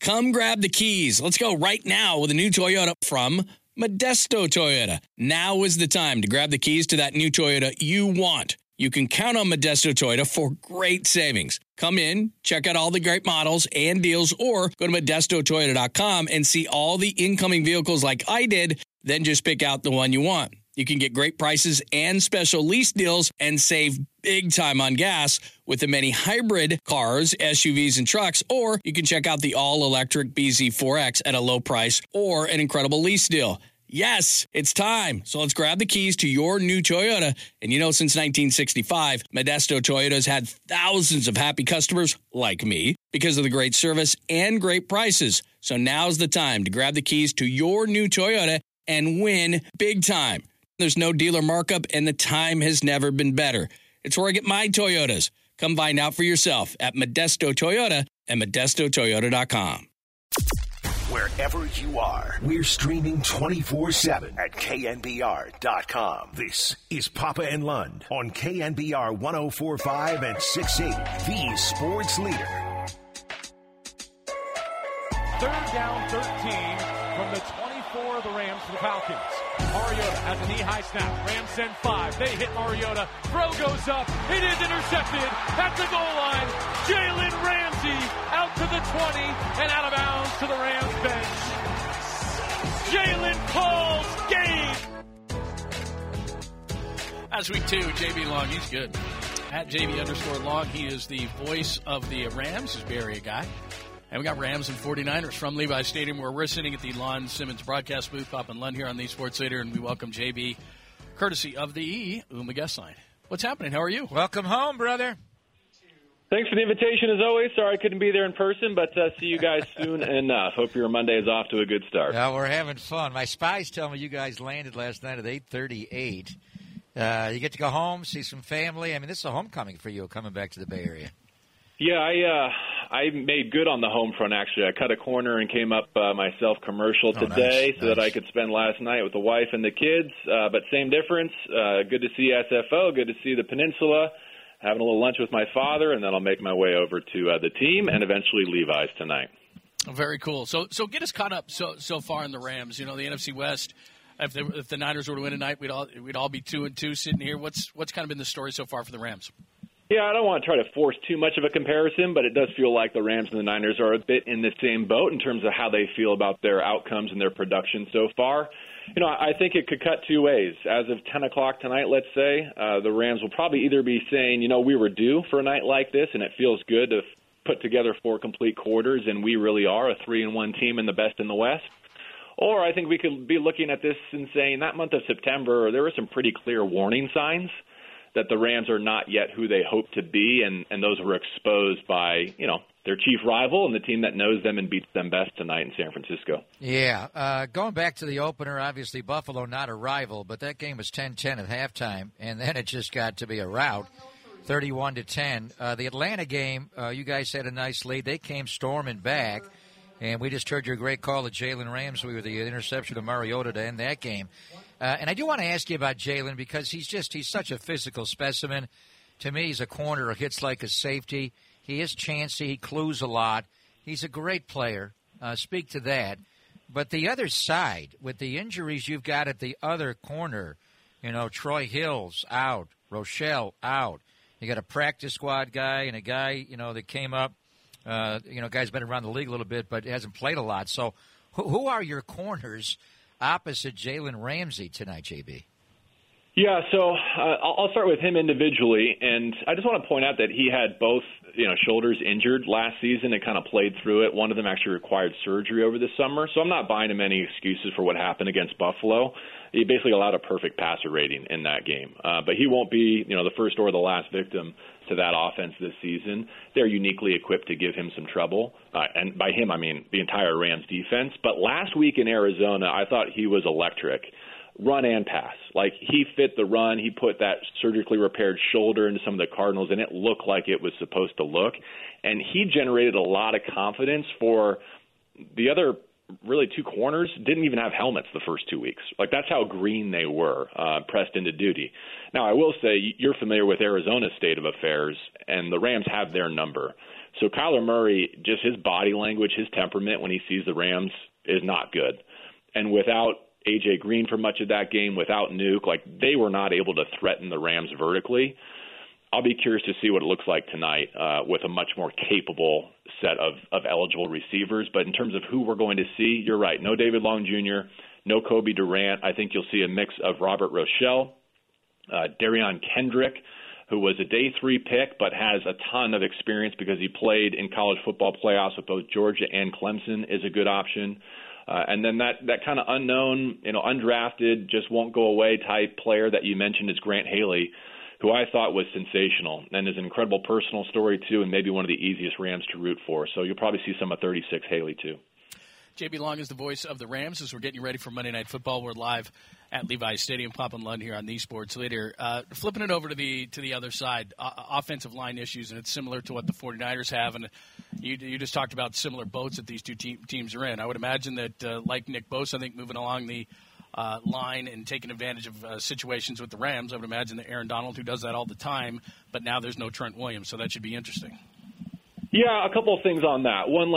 Come grab the keys. Let's go right now with a new Toyota from Modesto Toyota. Now is the time to grab the keys to that new Toyota you want. You can count on Modesto Toyota for great savings. Come in, check out all the great models and deals, or go to ModestoToyota.com and see all the incoming vehicles like I did, then just pick out the one you want. You can get great prices and special lease deals and save big time on gas with the many hybrid cars, SUVs, and trucks, or you can check out the all-electric BZ4X at a low price or an incredible lease deal. Yes, it's time. So let's grab the keys to your new Toyota. And since 1965, Modesto Toyota's had thousands of happy customers like me because of the great service and great prices. So now's the time to grab the keys to your new Toyota and win big time. There's no dealer markup, and the time has never been better. It's where I get my Toyotas. Come find out for yourself at Modesto Toyota and ModestoToyota.com. Wherever you are, we're streaming 24/7 at KNBR.com. This is Papa and Lund on KNBR 104.5 and 680, the sports leader. Third down 13 from the 24 of the Rams to the Falcons. Mariota has a knee-high snap. Rams send 5. They hit Mariota. Throw goes up. It is intercepted at the goal line. Jalen Ramsey out to the 20 and out of bounds to the Rams bench. Jalen calls game. That's week 2. JB Long, he's good. At JB_Long, he is the voice of the Rams. He's a Bay Area guy. And we got Rams and 49ers from Levi's Stadium, where we're sitting at the Lon Simmons broadcast booth. Pop and Lund here on the Sports Leader, and we welcome JB, courtesy of the Uma guest line. What's happening? How are you? Welcome home, brother. Thanks for the invitation, as always. Sorry I couldn't be there in person, but see you guys soon enough. Hope your Monday is off to a good start. Yeah, we're having fun. My spies tell me you guys landed last night at 8:38. You get to go home, see some family. I mean, this is a homecoming for you coming back to the Bay Area. Yeah, I made good on the home front, actually. I cut a corner and came up myself commercial today so that I could spend last night with the wife and the kids. But same difference. Good to see SFO, good to see the Peninsula, having a little lunch with my father, and then I'll make my way over to the team and eventually Levi's tonight. Very cool. So get us caught up so far in the Rams. The NFC West, if the Niners were to win tonight, we'd all be 2-2 sitting here. What's kind of been the story so far for the Rams? Yeah, I don't want to try to force too much of a comparison, but it does feel like the Rams and the Niners are a bit in the same boat in terms of how they feel about their outcomes and their production so far. I think it could cut two ways. As of 10 o'clock tonight, let's say, the Rams will probably either be saying, we were due for a night like this, and it feels good to put together 4 complete quarters, and we really are a 3-1 team and the best in the West. Or I think we could be looking at this and saying that month of September, there were some pretty clear warning signs that the Rams are not yet who they hope to be, and those were exposed by, their chief rival and the team that knows them and beats them best tonight in San Francisco. Yeah, going back to the opener, obviously Buffalo not a rival, but that game was 10-10 at halftime, and then it just got to be a rout, 31-10. The Atlanta game, you guys had a nice lead. They came storming back, and we just heard your great call to Jalen Ramsey with the interception of Mariota to end that game. And I do want to ask you about Jalen because he's such a physical specimen. To me, he's a corner who hits like a safety. He is chancy. He clues a lot. He's a great player. Speak to that. But the other side, with the injuries you've got at the other corner, Troy Hill's out, Rochelle out. You got a practice squad guy and a guy, that came up. Guy's been around the league a little bit but hasn't played a lot. So who are your corners opposite Jalen Ramsey tonight, JB? Yeah, so I'll start with him individually, and I just want to point out that he had both, shoulders injured last season and kind of played through it. One of them actually required surgery over the summer, so I'm not buying him any excuses for what happened against Buffalo. He basically allowed a perfect passer rating in that game, but he won't be, the first or the last victim to that offense this season. They're uniquely equipped to give him some trouble, and by him I mean the entire Rams defense. But last week in Arizona, I thought he was electric. Run and pass. Like, he fit the run. He put that surgically repaired shoulder into some of the Cardinals, and it looked like it was supposed to look. And he generated a lot of confidence for the other really two corners didn't even have helmets the first 2 weeks. Like, that's how green they were, pressed into duty. Now, I will say you're familiar with Arizona's state of affairs, and the Rams have their number. So Kyler Murray, just his body language, his temperament when he sees the Rams is not good. And without A.J. Green for much of that game, without Nuke, like, they were not able to threaten the Rams vertically. I'll be curious to see what it looks like tonight with a much more capable set of eligible receivers. But in terms of who we're going to see, you're right. No David Long Jr., no Kobe Durant. I think you'll see a mix of Robert Rochelle, Darion Kendrick, who was a day 3 pick but has a ton of experience because he played in college football playoffs with both Georgia and Clemson, is a good option. And then that kind of unknown, undrafted, just won't go away type player that you mentioned is Grant Haley, who I thought was sensational and is an incredible personal story, too, and maybe one of the easiest Rams to root for. So you'll probably see some of 36 Haley, too. JB Long is the voice of the Rams as we're getting you ready for Monday Night Football. We're live at Levi's Stadium. Papa and Lund here on the Sports Leader. Flipping it over to the other side, offensive line issues, and it's similar to what the 49ers have. And you just talked about similar boats that these two teams are in. I would imagine that, like Nick Bosa, I think moving along the line and taking advantage of situations with the Rams, I would imagine that Aaron Donald, who does that all the time, but now there's no Trent Williams, so that should be interesting. Yeah, a couple of things on that. One,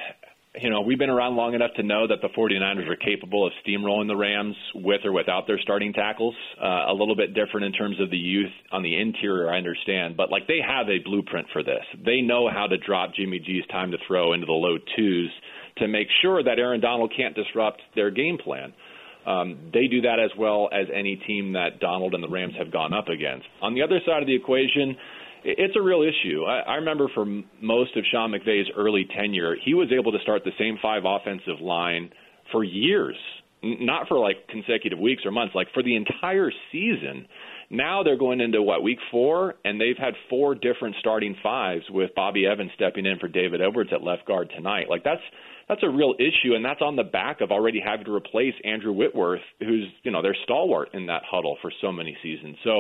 we've been around long enough to know that the 49ers are capable of steamrolling the Rams with or without their starting tackles. A little bit different in terms of the youth on the interior, I understand. But, they have a blueprint for this. They know how to drop Jimmy G's time to throw into the low twos to make sure that Aaron Donald can't disrupt their game plan. They do that as well as any team that Donald and the Rams have gone up against. On the other side of the equation, it's a real issue. I remember for most of Sean McVay's early tenure, he was able to start the same 5 offensive line for years, not for consecutive weeks or months, for the entire season. Now they're going into, week 4, and they've had 4 different starting 5s with Bobby Evans stepping in for David Edwards at left guard tonight. That's a real issue, and that's on the back of already having to replace Andrew Whitworth, who's, their stalwart in that huddle for so many seasons. So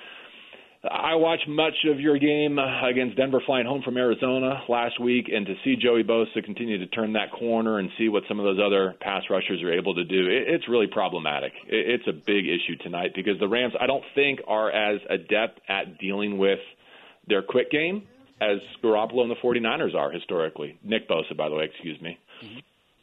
I watched much of your game against Denver flying home from Arizona last week, and to see Joey Bosa continue to turn that corner and see what some of those other pass rushers are able to do, it's really problematic. It's a big issue tonight because the Rams, I don't think, are as adept at dealing with their quick game as Garoppolo and the 49ers are historically. Nick Bosa, by the way, excuse me. Mm-hmm.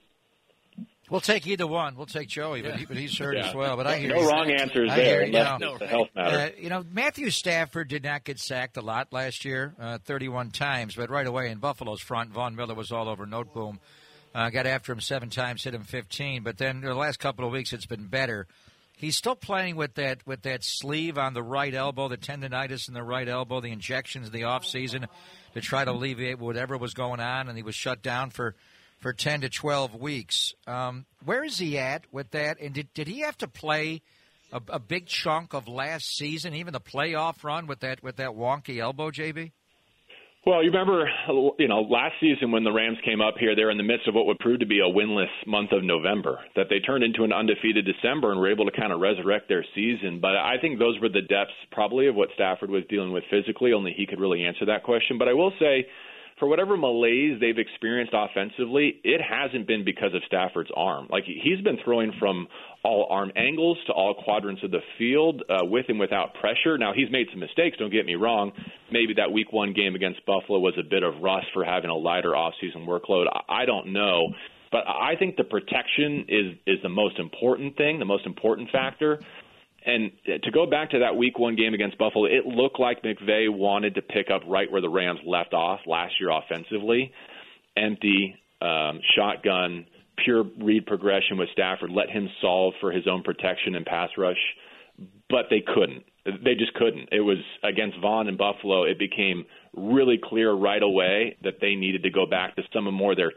We'll take either one. We'll take Joey, but he's hurt as well. But I hear no wrong answers there unless it's a health matter. Matthew Stafford did not get sacked a lot last year, 31 times, but right away in Buffalo's front, Von Miller was all over Noteboom. Got after him 7 times, hit him 15. But then the last couple of weeks it's been better. He's still playing with that sleeve on the right elbow, the tendonitis in the right elbow, the injections in the offseason to try to alleviate whatever was going on, and he was shut down for 10 to 12 weeks. Where is he at with that? And did he have to play a big chunk of last season, even the playoff run with that wonky elbow, JB? Well, you remember, last season when the Rams came up here, they're in the midst of what would prove to be a winless month of November, that they turned into an undefeated December and were able to kind of resurrect their season. But I think those were the depths probably of what Stafford was dealing with physically. Only he could really answer that question. But I will say, for whatever malaise they've experienced offensively, it hasn't been because of Stafford's arm. He's been throwing from all arm angles to all quadrants of the field with and without pressure. Now, he's made some mistakes, don't get me wrong. Maybe that week 1 game against Buffalo was a bit of rust for having a lighter offseason workload. I don't know. But I think the protection is the most important thing, the most important factor. And to go back to that week 1 game against Buffalo, it looked like McVay wanted to pick up right where the Rams left off last year offensively. Empty, shotgun, pure read progression with Stafford, let him solve for his own protection and pass rush. But they couldn't. They just couldn't. It was against Vaughn and Buffalo. It became really clear right away that they needed to go back to some more of their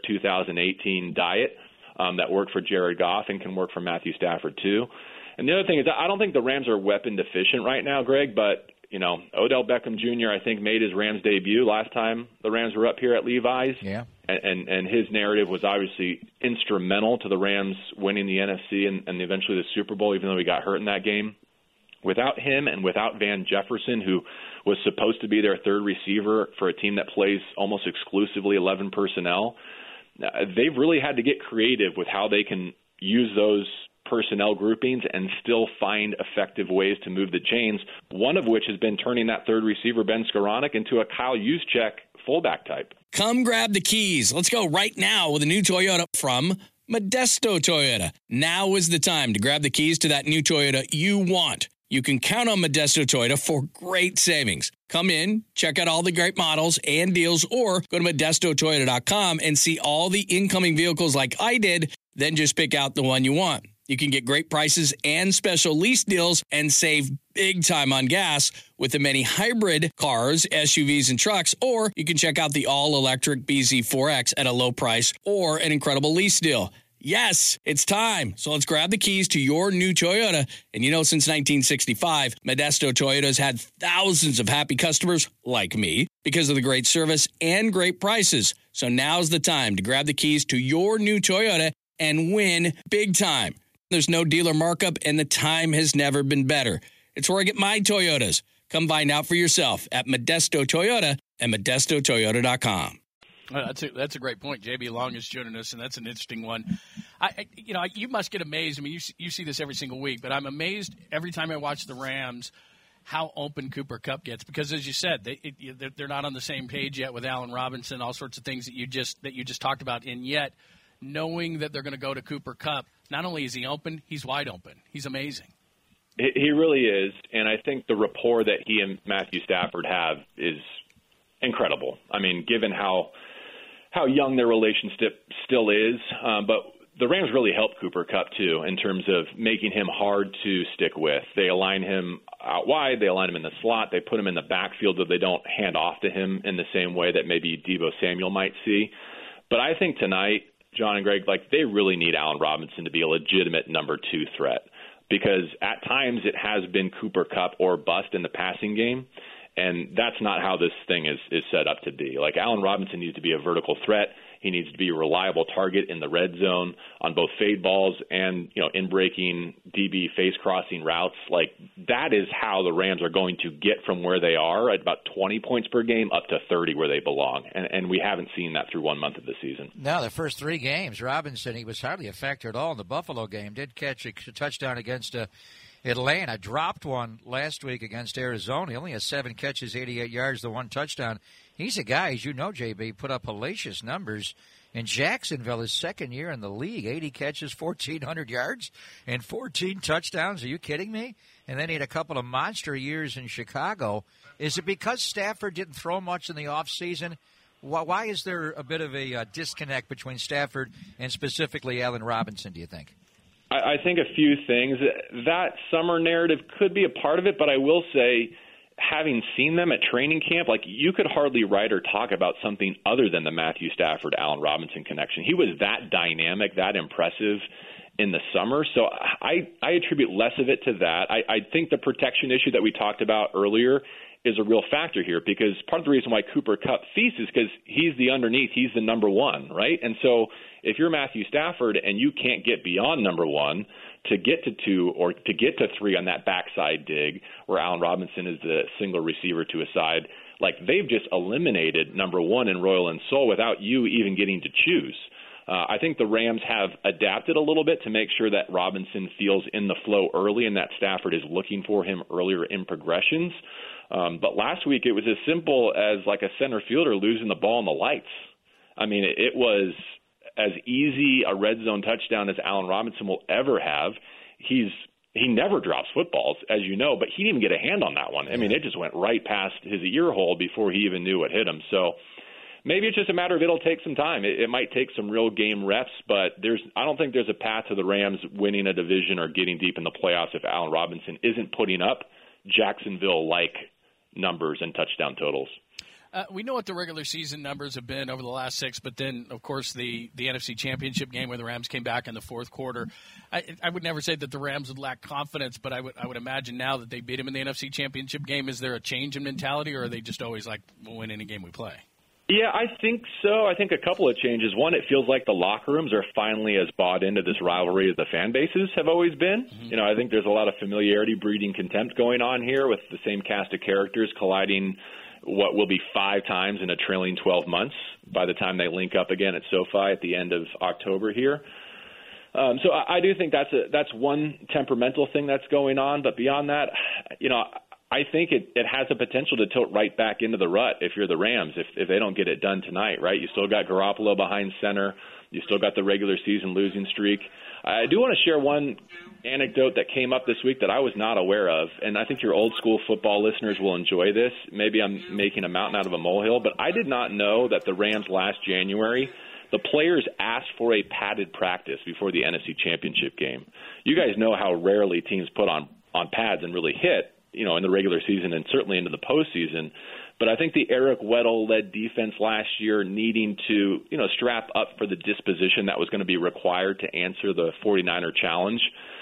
2018 diet that worked for Jared Goff and can work for Matthew Stafford too. And the other thing is, I don't think the Rams are weapon deficient right now, Greg, but, Odell Beckham Jr., I think, made his Rams debut last time the Rams were up here at Levi's. Yeah. And his narrative was obviously instrumental to the Rams winning the NFC and eventually the Super Bowl, even though he got hurt in that game. Without him and without Van Jefferson, who was supposed to be their third receiver for a team that plays almost exclusively 11 personnel, they've really had to get creative with how they can use those personnel groupings and still find effective ways to move the chains, one of which has been turning that third receiver, Ben Skoranek, into a Kyle Juszczyk fullback type. Come grab the keys. Let's go right now with a new Toyota from Modesto Toyota. Now is the time to grab the keys to that new Toyota you want. You can count on Modesto Toyota for great savings. Come in, check out all the great models and deals, or go to ModestoToyota.com and see all the incoming vehicles like I did, then just pick out the one you want. You can get great prices and special lease deals and save big time on gas with the many hybrid cars, SUVs, and trucks, or you can check out the all-electric BZ4X at a low price or an incredible lease deal. Yes, it's time. So let's grab the keys to your new Toyota. And since 1965, Modesto Toyota's had thousands of happy customers like me because of the great service and great prices. So now's the time to grab the keys to your new Toyota and win big time. There's no dealer markup, and the time has never been better. It's where I get my Toyotas. Come find out for yourself at Modesto Toyota and ModestoToyota.com. That's a great point. JB Long is joining us, and that's an interesting one. You must get amazed. I mean, you see this every single week, but I'm amazed every time I watch the Rams how open Cooper Kupp gets, because as you said, they're not on the same page yet with Allen Robinson, all sorts of things that you just talked about, and yet knowing that they're going to go to Cooper Kupp, not only is he open, he's wide open. He's amazing. He really is, and I think the rapport that he and Matthew Stafford have is incredible. I mean, given how young their relationship still is, but the Rams really helped Cooper Kupp, too, in terms of making him hard to stick with. They align him out wide. They align him in the slot. They put him in the backfield so they don't hand off to him in the same way that maybe Deebo Samuel might see. But I think tonight, John and Greg, they really need Allen Robinson to be a legitimate number 2 threat, because at times it has been Cooper Kupp or bust in the passing game, and that's not how this thing is set up to be. Allen Robinson needs to be a vertical threat. He needs to be a reliable target in the red zone on both fade balls and, in breaking DB face crossing routes. That is how the Rams are going to get from where they are at about 20 points per game up to 30 where they belong. And we haven't seen that through 1 month of the season. No, the first 3 games, Robinson, he was hardly a factor at all in the Buffalo game. Did catch a touchdown against Atlanta, dropped one last week against Arizona. He only has 7 catches, 88 yards, the 1 touchdown. He's a guy, as you know, JB, put up hellacious numbers in Jacksonville his second year in the league. 80 catches, 1,400 yards, and 14 touchdowns. Are you kidding me? And then he had a couple of monster years in Chicago. Is it because Stafford didn't throw much in the offseason? Why is there a bit of a disconnect between Stafford and specifically Allen Robinson, do you think? I think a few things. That summer narrative could be a part of it, but I will say, having seen them at training camp, you could hardly write or talk about something other than the Matthew Stafford-Allen Robinson connection. He was that dynamic, that impressive in the summer. So I attribute less of it to that. I think the protection issue that we talked about earlier is a real factor here, because part of the reason why Cooper Kupp feasts is because he's the underneath, he's the number 1, right? And so if you're Matthew Stafford and you can't get beyond number 1 to get to 2 or to get to 3 on that backside dig where Allen Robinson is the single receiver to a side, they've just eliminated number 1 in Royal and Soul without you even getting to choose. I think the Rams have adapted a little bit to make sure that Robinson feels in the flow early and that Stafford is looking for him earlier in progressions. But last week it was as simple as a center fielder losing the ball in the lights. I mean, it was as easy a red zone touchdown as Allen Robinson will ever have. He never drops footballs, as you know, but he didn't even get a hand on that one. I mean, it just went right past his ear hole before he even knew what hit him. So maybe it's just a matter of it'll take some time. It might take some real game reps, but I don't think there's a path to the Rams winning a division or getting deep in the playoffs if Allen Robinson isn't putting up Jacksonville-like numbers and touchdown totals. We know what the regular season numbers have been over the last 6, but then, of course, the NFC Championship game where the Rams came back in the fourth quarter. I would never say that the Rams would lack confidence, but I would imagine now that they beat them in the NFC Championship game, is there a change in mentality, or are they just always we'll win any game we play? Yeah, I think so. I think a couple of changes. One, it feels like the locker rooms are finally as bought into this rivalry as the fan bases have always been. Mm-hmm. I think there's a lot of familiarity breeding contempt going on here with the same cast of characters colliding what will be 5 times in a trailing 12 months by the time they link up again at SoFi at the end of October here. So I do think that's one temperamental thing that's going on. But beyond that, I think it has the potential to tilt right back into the rut if you're the Rams, if they don't get it done tonight, right? You still got Garoppolo behind center. You still got the regular season losing streak. I do want to share one anecdote that came up this week that I was not aware of, and I think your old school football listeners will enjoy this. Maybe I'm making a mountain out of a molehill, but I did not know that the Rams last January, the players asked for a padded practice before the NFC Championship game. You guys know how rarely teams put on pads and really hit, in the regular season and certainly into the postseason. But I think the Eric Weddle-led defense last year needing to, strap up for the disposition that was going to be required to answer the 49er challenge,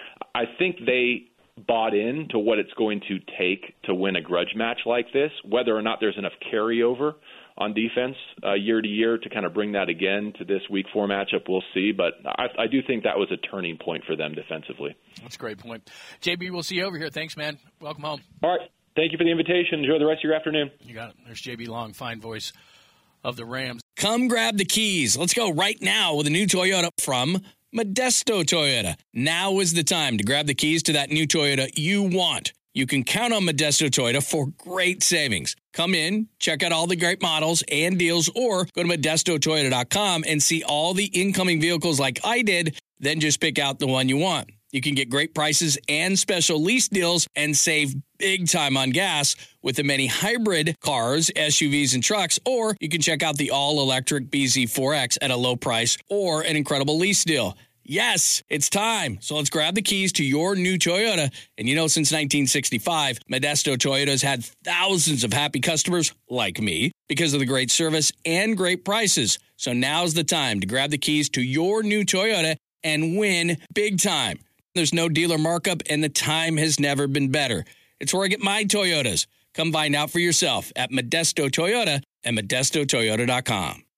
I think they bought in to what it's going to take to win a grudge match like this. Whether or not there's enough carryover on defense year to year to kind of bring that again to this Week 4 matchup, we'll see. But I do think that was a turning point for them defensively. That's a great point. JB, we'll see you over here. Thanks, man. Welcome home. All right. Thank you for the invitation. Enjoy the rest of your afternoon. You got it. There's JB Long, fine voice of the Rams. Come grab the keys. Let's go right now with a new Toyota from Modesto Toyota. Now is the time to grab the keys to that new Toyota you want. You can count on Modesto Toyota for great savings. Come in, check out all the great models and deals, or go to ModestoToyota.com and see all the incoming vehicles like I did, then just pick out the one you want. You can get great prices and special lease deals and save big time on gas with the many hybrid cars, SUVs, and trucks, or you can check out the all-electric BZ4X at a low price or an incredible lease deal. Yes, it's time. So let's grab the keys to your new Toyota. And since 1965, Modesto Toyota's had thousands of happy customers like me because of the great service and great prices. So now's the time to grab the keys to your new Toyota and win big time. There's no dealer markup, and the time has never been better. It's where I get my Toyotas. Come find out for yourself at Modesto Toyota and ModestoToyota.com.